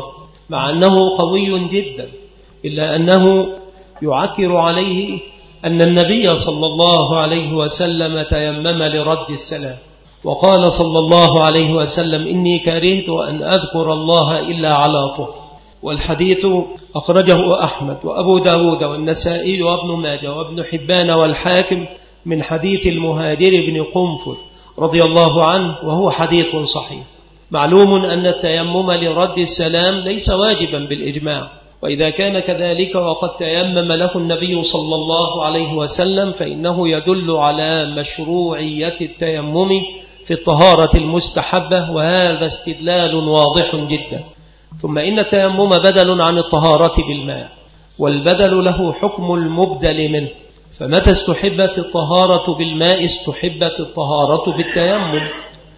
[SPEAKER 2] مع أنه قوي جدا، إلا أنه يعكر عليه أن النبي صلى الله عليه وسلم تيمم لرد السلام، وقال صلى الله عليه وسلم: إني كرهت أن أذكر الله إلا على طهر. والحديث أخرجه أحمد وأبو داود والنسائي وابن ماجه وابن حبان والحاكم من حديث المهاجر بن قنفذ رضي الله عنه، وهو حديث صحيح. معلوم أن التيمم لرد السلام ليس واجبا بالإجماع، وإذا كان كذلك وقد تيمم له النبي صلى الله عليه وسلم فإنه يدل على مشروعية التيمم في الطهارة المستحبة، وهذا استدلال واضح جدا. ثم إن التيمم بدل عن الطهارة بالماء، والبدل له حكم المبدل منه، فمتى استحبت الطهارة بالماء استحبت الطهارة بالتيمم،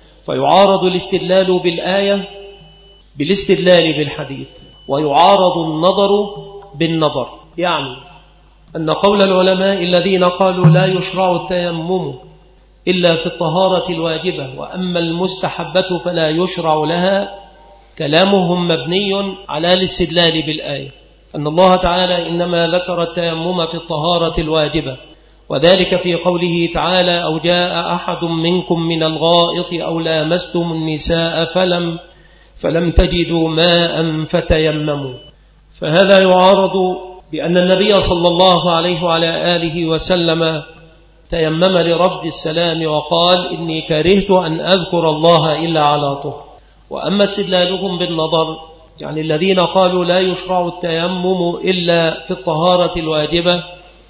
[SPEAKER 2] فيعارض الاستدلال بالآية بالاستدلال بالحديث، ويعارض النظر بالنظر. يعني أن قول العلماء الذين قالوا لا يشرع التيمم إلا في الطهارة الواجبة، وأما المستحبة فلا يشرع لها، كلامهم مبني على الاستدلال بالآية، أن الله تعالى إنما ذكر التيمم في الطهارة الواجبة، وذلك في قوله تعالى: أو جاء أحد منكم من الغائط أو لامستم النساء فلم, فلم تجدوا ماء فتيمموا. فهذا يعارض بأن النبي صلى الله عليه وعلى آله وسلم تيمم لرد السلام وقال: إني كرهت أن أذكر الله إلا على طهر. وأما استدلالهم بالنظر، يعني الذين قالوا لا يشرع التيمم إلا في الطهارة الواجبة،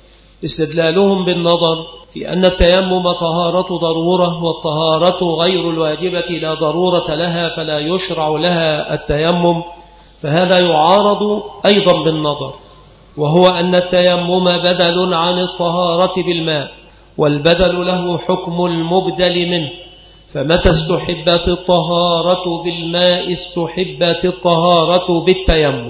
[SPEAKER 2] استدلالهم بالنظر في أن التيمم طهارة ضرورة، والطهارة غير الواجبة لا ضرورة لها فلا يشرع لها التيمم، فهذا يعارض أيضا بالنظر، وهو أن التيمم بدل عن الطهارة بالماء، والبدل له حكم المبدل منه، فمتى استحبت الطهارة بالماء استحبت الطهارة بالتيمم.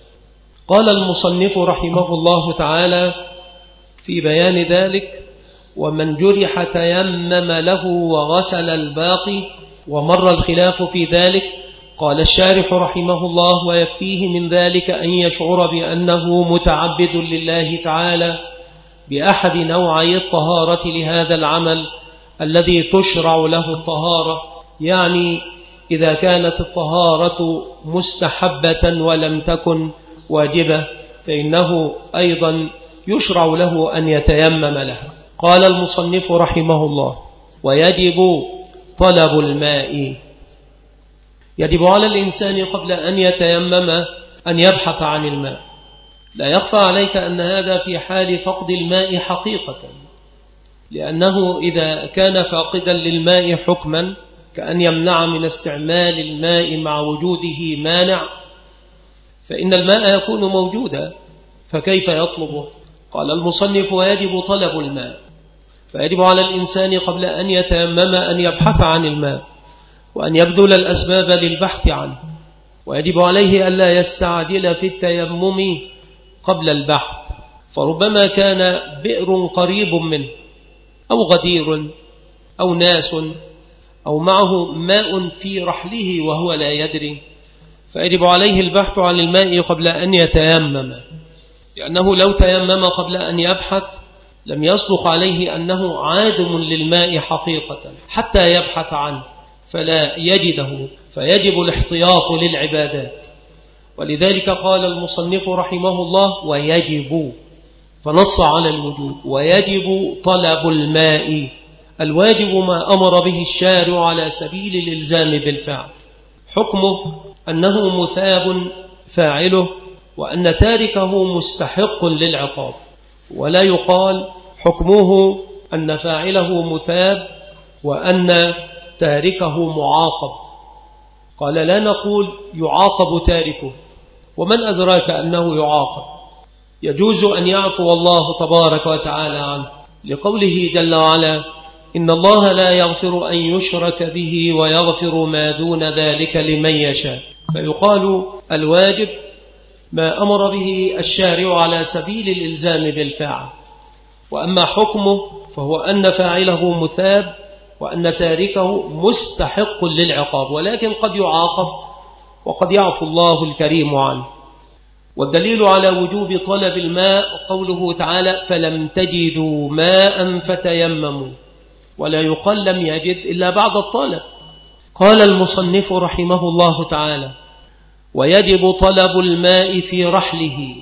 [SPEAKER 2] قال المصنف رحمه الله تعالى في بيان ذلك: ومن جرح تيمم له وغسل الباقي، ومر الخلاف في ذلك. قال الشارح رحمه الله: ويكفيه من ذلك أن يشعر بأنه متعبد لله تعالى بأحد نوعي الطهارة لهذا العمل الذي تشرع له الطهارة، يعني إذا كانت الطهارة مستحبة ولم تكن واجبة فإنه أيضا يشرع له أن يتيمم لها. قال المصنف رحمه الله: ويجب طلب الماء. يجب على الإنسان قبل أن يتيمم أن يبحث عن الماء. لا يخفى عليك أن هذا في حال فقد الماء حقيقة، لأنه إذا كان فاقدا للماء حكما كأن يمنع من استعمال الماء مع وجوده مانع، فإن الماء يكون موجودا، فكيف يطلبه؟ قال المصنف: ويجب طلب الماء. فيجب على الإنسان قبل أن يتيمم أن يبحث عن الماء، وأن يبذل الأسباب للبحث عنه، ويجب عليه ألا يستعجل في التيمم قبل البحث، فربما كان بئر قريب منه أو غدير أو ناس أو معه ماء في رحله وهو لا يدري، فيجب عليه البحث عن الماء قبل أن يتيمم، لأنه لو تيمم قبل أن يبحث لم يصدق عليه أنه عادم للماء حقيقة حتى يبحث عنه فلا يجده، فيجب الاحتياط للعبادات. ولذلك قال المصنف رحمه الله: ويجب، فنص على الوجوب. ويجب طلب الماء. الواجب ما أمر به الشارع على سبيل الإلزام بالفعل، حكمه أنه مثاب فاعله، وأن تاركه مستحق للعقاب، ولا يقال حكمه أن فاعله مثاب وأن تاركه معاقب. قال: لا نقول يعاقب تاركه، ومن أدراك أنه يعاقب؟ يجوز أن يعفو الله تبارك وتعالى عنه، لقوله جل وعلا: إن الله لا يغفر أن يشرك به ويغفر ما دون ذلك لمن يشاء. فيقال الواجب ما أمر به الشارع على سبيل الإلزام بالفاعل، وأما حكمه فهو أن فاعله مثاب وأن تاركه مستحق للعقاب، ولكن قد يعاقب وقد يعفو الله الكريم عنه. والدليل على وجوب طلب الماء قوله تعالى فلم تجدوا ماء فتيمموا، ولا يقال لم يجد إلا بعد الطلب. قال المصنف رحمه الله تعالى ويجب طلب الماء في رحله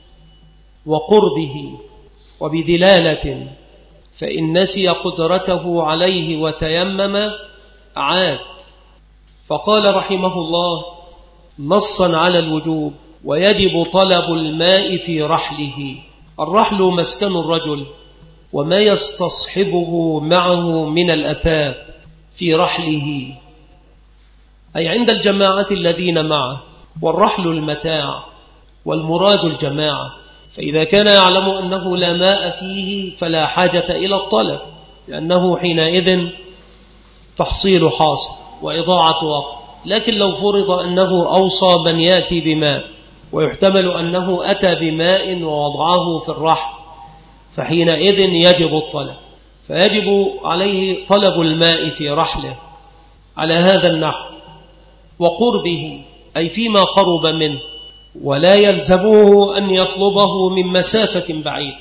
[SPEAKER 2] وقربه وبدلالة، فإن نسي قدرته عليه وتيمم عاد. فقال رحمه الله نصا على الوجوب ويجب طلب الماء في رحله. الرحل مسكن الرجل وما يستصحبه معه من الأثاث في رحله، أي عند الجماعة الذين معه، والرحل المتاع والمراد الجماعة. فإذا كان يعلم أنه لا ماء فيه فلا حاجة إلى الطلب، لأنه حينئذ تحصيل حاصل وإضاعة وقت. لكن لو فرض أنه أوصى من يأتي بماء، ويحتمل أنه أتى بماء ووضعه في الرحل، فحينئذ يجب الطلب، فيجب عليه طلب الماء في رحله على هذا النحو. وقربه أي فيما قرب منه، ولا يلزمه أن يطلبه من مسافة بعيدة.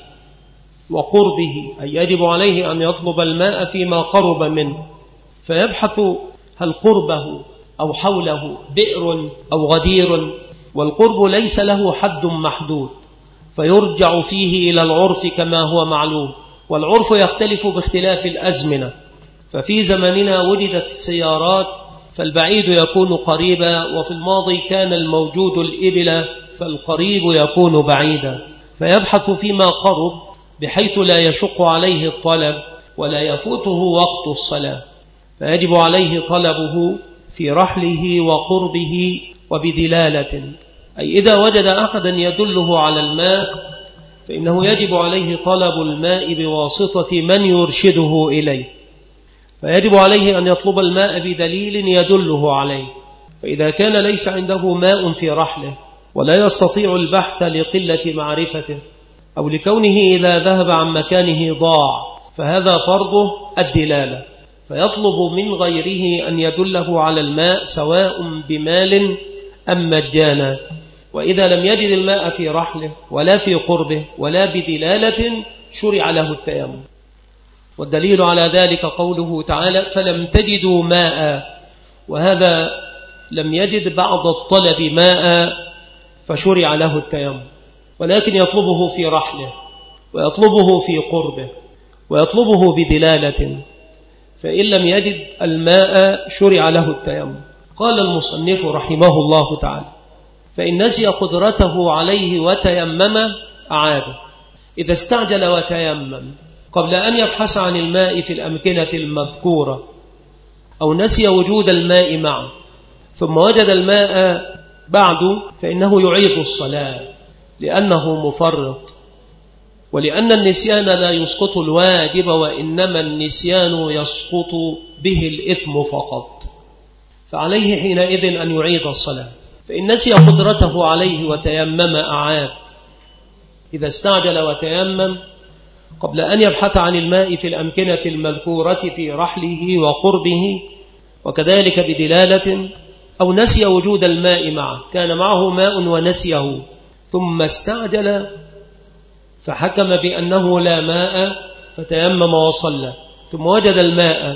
[SPEAKER 2] وقربه أي يجب عليه أن يطلب الماء فيما قرب منه، فيبحث هل قربه أو حوله بئر أو غدير، والقرب ليس له حد محدود، فيرجع فيه إلى العرف كما هو معلوم. والعرف يختلف باختلاف الأزمنة، ففي زمننا وجدت السيارات فالبعيد يكون قريبا، وفي الماضي كان الموجود الإبل فالقريب يكون بعيدا. فيبحث فيما قرب بحيث لا يشق عليه الطلب ولا يفوته وقت الصلاة، فيجب عليه طلبه في رحله وقربه وبدلالة، أي إذا وجد أحدا يدله على الماء فإنه يجب عليه طلب الماء بواسطة من يرشده إليه، فيجب عليه أن يطلب الماء بدليل يدله عليه. فإذا كان ليس عنده ماء في رحله ولا يستطيع البحث لقلة معرفته أو لكونه إذا ذهب عن مكانه ضاع، فهذا فرضه الدلالة، فيطلب من غيره أن يدله على الماء سواء بمال أم مجانا. وإذا لم يجد الماء في رحله ولا في قربه ولا بدلالة شرع له التيمم. والدليل على ذلك قوله تعالى فلم تجدوا ماء، وهذا لم يجد بعد الطلب ماء فشرع له التيمم، ولكن يطلبه في رحله ويطلبه في قربه ويطلبه بدلالة، فإن لم يجد الماء شرع له التيمم. قال المصنف رحمه الله تعالى فإن نسي قدرته عليه وتيمم أعاده. إذا استعجل وتيمم قبل أن يبحث عن الماء في الأمكنة المذكورة، أو نسي وجود الماء معه ثم وجد الماء بعد، فإنه يعيد الصلاة لأنه مفرط، ولأن النسيان لا يسقط الواجب، وإنما النسيان يسقط به الإثم فقط، فعليه حينئذ أن يعيد الصلاة. فإن نسي قدرته عليه وتيمم أعاد. إذا استعجل وتيمم قبل أن يبحث عن الماء في الأمكنة المذكورة في رحله وقربه وكذلك بدلالة، أو نسي وجود الماء معه، كان معه ماء ونسيه ثم استعجل فحكم بأنه لا ماء فتيمم وصلى ثم وجد الماء،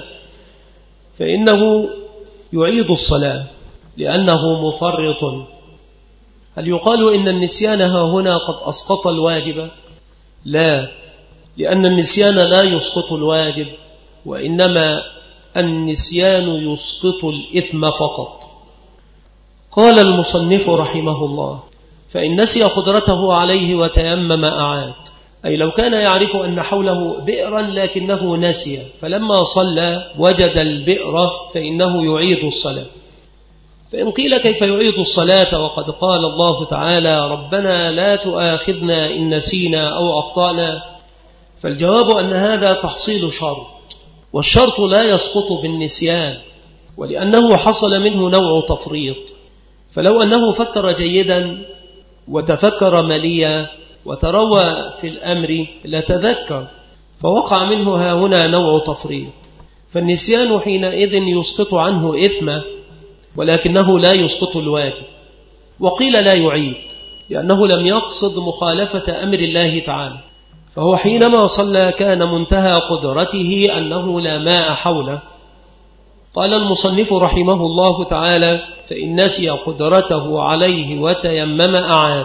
[SPEAKER 2] فإنه يعيد الصلاة لأنه مفرط. هل يقال إن النسيان ها هنا قد أسقط الواجب؟ لا، لأن النسيان لا يسقط الواجب، وإنما النسيان يسقط الإثم فقط. قال المصنف رحمه الله فإن نسي قدرته عليه وتيمم أعاد، أي لو كان يعرف أن حوله بئرا لكنه نسي، فلما صلى وجد البئر فإنه يعيد الصلاة. فإن قيل كيف يعيد الصلاة وقد قال الله تعالى ربنا لا تؤاخذنا إن نسينا أو أخطأنا، فالجواب أن هذا تحصيل شرط، والشرط لا يسقط بالنسيان، ولأنه حصل منه نوع تفريط. فلو أنه فكر جيدا وتفكر مليا وتروى في الأمر لتذكر، فوقع منه ها هنا نوع تفريط، فالنسيان حينئذ يسقط عنه إثما، ولكنه لا يسقط الواجب. وقيل لا يعيد لأنه لم يقصد مخالفة أمر الله تعالى، فهو حينما صلى كان منتهى قدرته أنه لا ماء حوله. قال المصنف رحمه الله تعالى: فإن نسي قدرته عليه وتيمم أعاد.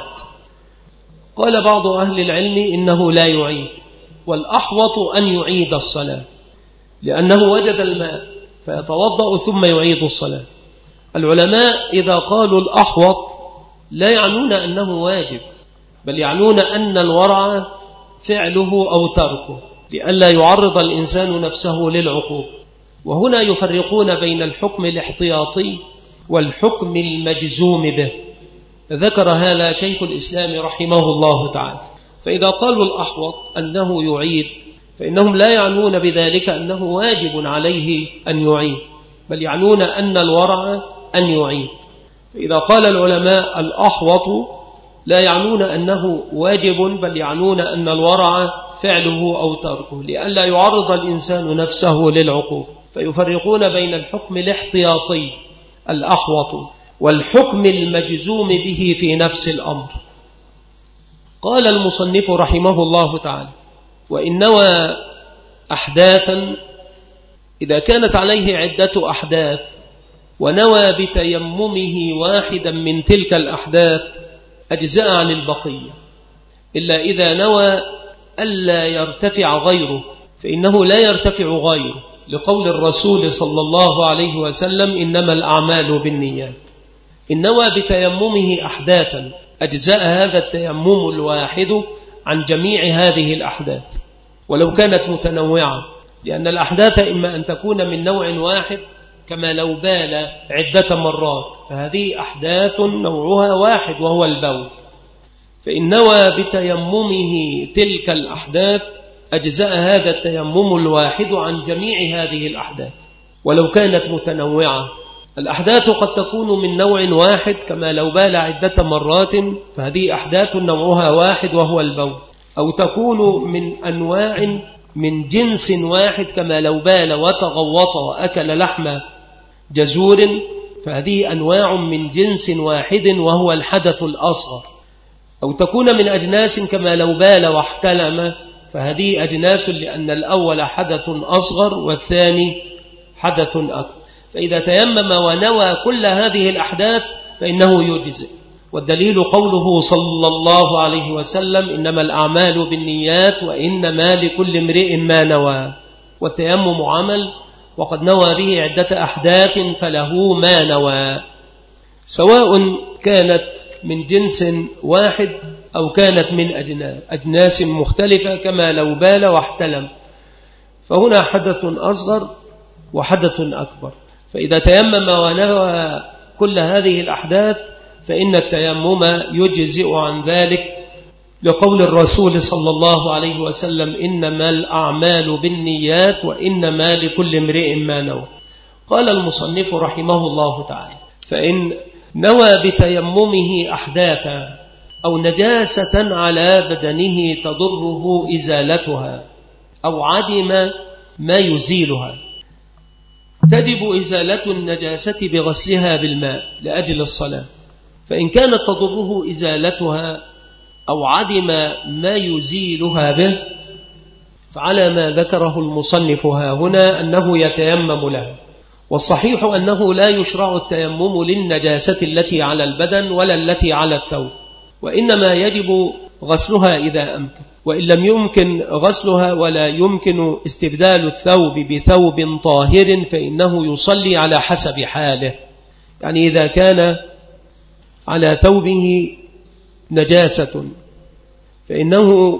[SPEAKER 2] قال بعض أهل العلم إنه لا يعيد، والأحوط أن يعيد الصلاة، لأنه وجد الماء فيتوضأ ثم يعيد الصلاة. العلماء إذا قالوا الأحوط لا يعنون أنه واجب، بل يعنون أن الورع فعله أو تركه، لئلا يعرض الإنسان نفسه للعقوبة. وهنا يفرقون بين الحكم الاحتياطي والحكم المجزوم به، ذكر هذا شيخ الإسلام رحمه الله تعالى. فإذا قالوا الأحوط أنه يعيد فإنهم لا يعنون بذلك أنه واجب عليه أن يعيد، بل يعنون أن الورع أن يعيد. فإذا قال العلماء الأحوط لا يعنون أنه واجب، بل يعنون أن الورع فعله أو تركه، لئلا يعرض الإنسان نفسه للعقوبة. فيفرقون بين الحكم الاحتياطي الأحوط والحكم المجزوم به في نفس الأمر. قال المصنف رحمه الله تعالى: وإن نوى أحداثا، إذا كانت عليه عدة أحداث ونوى بتيممه واحدا من تلك الأحداث أجزاء عن البقية، إلا إذا نوى ألا يرتفع غيره، فإنه لا يرتفع غيره، لقول الرسول صلى الله عليه وسلم: إنما الأعمال بالنيات. إن نوى بتيممه أحداثا أجزاء هذا التيمم الواحد عن جميع هذه الأحداث ولو كانت متنوعة، لأن الأحداث إما أن تكون من نوع واحد كما لو بال عدة مرات، فهذه أحداث نوعها واحد وهو البول. فإن نوى بتيممه تلك الأحداث أجزاء هذا التيمم الواحد عن جميع هذه الأحداث ولو كانت متنوعة. الأحداث قد تكون من نوع واحد كما لو بال عدة مرات، فهذه أحداث نوعها واحد وهو البول، أو تكون من أنواع من جنس واحد كما لو بال وتغوط وأكل لحم جزور، فهذه أنواع من جنس واحد وهو الحدث الأصغر. أو تكون من أجناس كما لو بال واحتلم، فهذه أجناس لأن الأول حدث أصغر والثاني حدث أكبر. فإذا تيمم ونوى كل هذه الأحداث فإنه يجزئ. والدليل قوله صلى الله عليه وسلم: إنما الأعمال بالنيات وإنما لكل امرئ ما نوى. والتيمم عمل، وقد نوى به عدة أحداث فله ما نوى، سواء كانت من جنس واحد أو كانت من أجناس مختلفة كما لو بال واحتلم، فهنا حدث أصغر وحدث أكبر. فإذا تيمم ونوى كل هذه الأحداث فإن التيمم يجزئ عن ذلك، لقول الرسول صلى الله عليه وسلم: إنما الأعمال بالنيات وإنما لكل امرئ ما نوى. قال المصنف رحمه الله تعالى: فإن نوى بتيممه أحداثا أو نجاسة على بدنه تضره إزالتها أو عدم ما يزيلها، تجب إزالة النجاسة بغسلها بالماء لأجل الصلاة. فإن كانت تضره إزالتها أو عدم ما يزيلها به فعلى ما ذكره المصنف ها هنا أنه يتيمم لها. والصحيح أنه لا يشرع التيمم للنجاسة التي على البدن ولا التي على الثوب، وإنما يجب غسلها إذا أمكن، وإن لم يمكن غسلها ولا يمكن استبدال الثوب بثوب طاهر فإنه يصلي على حسب حاله. يعني إذا كان على ثوبه نجاسة فإنه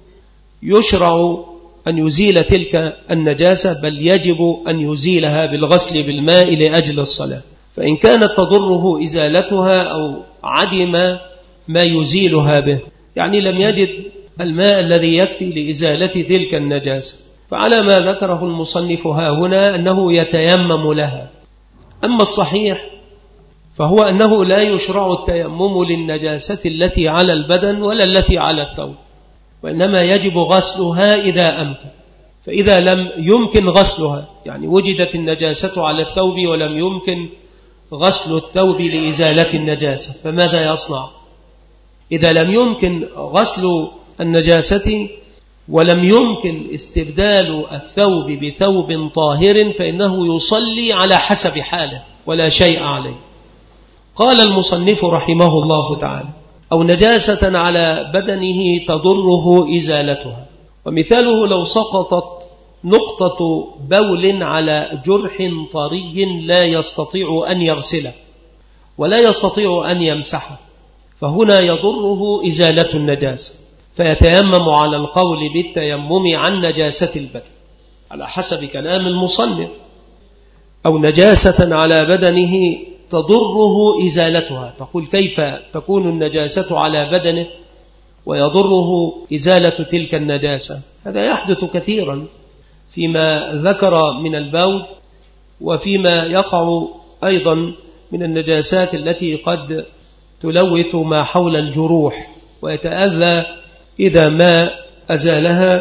[SPEAKER 2] يشرع أن يزيل تلك النجاسة، بل يجب أن يزيلها بالغسل بالماء لأجل الصلاة. فإن كانت تضره إزالتها أو عدم ما يزيلها به، يعني لم يجد الماء الذي يكفي لإزالة تلك النجاسة، فعلى ما ذكره المصنف ها هنا أنه يتيمم لها. أما الصحيح فهو أنه لا يشرع التيمم للنجاسة التي على البدن ولا التي على الثوب، وإنما يجب غسلها إذا أمكن. فإذا لم يمكن غسلها، يعني وجدت النجاسة على الثوب ولم يمكن غسل الثوب لإزالة النجاسة، فماذا يصنع؟ إذا لم يمكن غسل النجاسة ولم يمكن استبدال الثوب بثوب طاهر فإنه يصلي على حسب حاله ولا شيء عليه. قال المصنف رحمه الله تعالى: أو نجاسة على بدنه تضره إزالتها. ومثاله لو سقطت نقطة بول على جرح طري لا يستطيع أن يغسله ولا يستطيع أن يمسحه، فهنا يضره إزالة النجاسة، فيتيمم على القول بالتيمم عن نجاسة البدن على حسب كلام المصنف. أو نجاسة على بدنه تضره إزالتها. تقول كيف تكون النجاسة على بدنه ويضره إزالة تلك النجاسة؟ هذا يحدث كثيرا فيما ذكر من البول، وفيما يقع أيضا من النجاسات التي قد تلوث ما حول الجروح ويتأذى إذا ما أزالها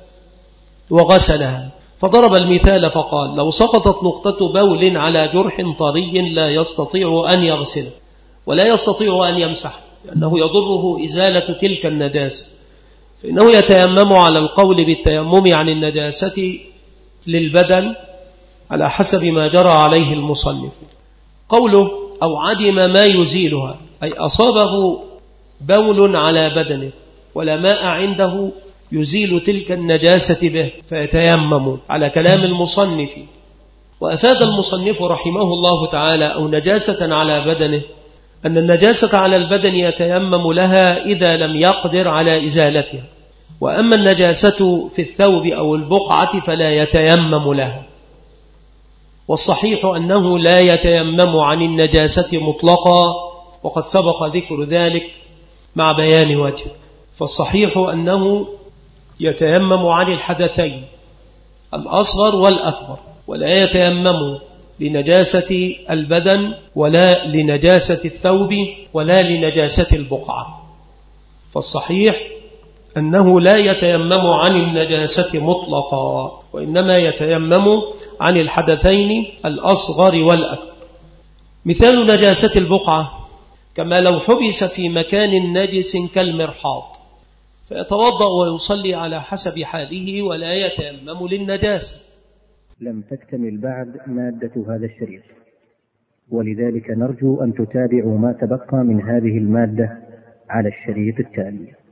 [SPEAKER 2] وغسلها. فضرب المثال فقال: لو سقطت نقطة بول على جرح طري لا يستطيع أن يغسله ولا يستطيع أن يمسح لأنه يضره إزالة تلك النجاسة، فإنه يتيمم على القول بالتيمم عن النجاسة للبدن على حسب ما جرى عليه المصنف. قوله: أو عدم ما يزيلها، أي أصابه بول على بدنه ولا ماء عنده يزيل تلك النجاسة به فيتيمم على كلام المصنف. وأفاد المصنف رحمه الله تعالى: أو نجاسة على بدنه، أن النجاسة على البدن يتيمم لها إذا لم يقدر على إزالتها، وأما النجاسة في الثوب أو البقعة فلا يتيمم لها. والصحيح أنه لا يتيمم عن النجاسة مطلقا، وقد سبق ذكر ذلك مع بيان وجه. فالصحيح أنه يتيمم عن الحدثين الأصغر والأكبر، ولا يتيمم لنجاسة البدن ولا لنجاسة الثوب ولا لنجاسة البقعة. فالصحيح أنه لا يتيمم عن النجاسة مطلقا، وإنما يتيمم عن الحدثين الأصغر والأكبر. مثال نجاسة البقعة: كما لو حبس في مكان نجس كالمرحاض فيتوضأ ويصلي على حسب حاله ولا يتيمم للنجاسة.
[SPEAKER 3] لم تكتمل بعد مادة هذا الشريط، ولذلك نرجو أن تتابعوا ما تبقى من هذه المادة على الشريط التالي.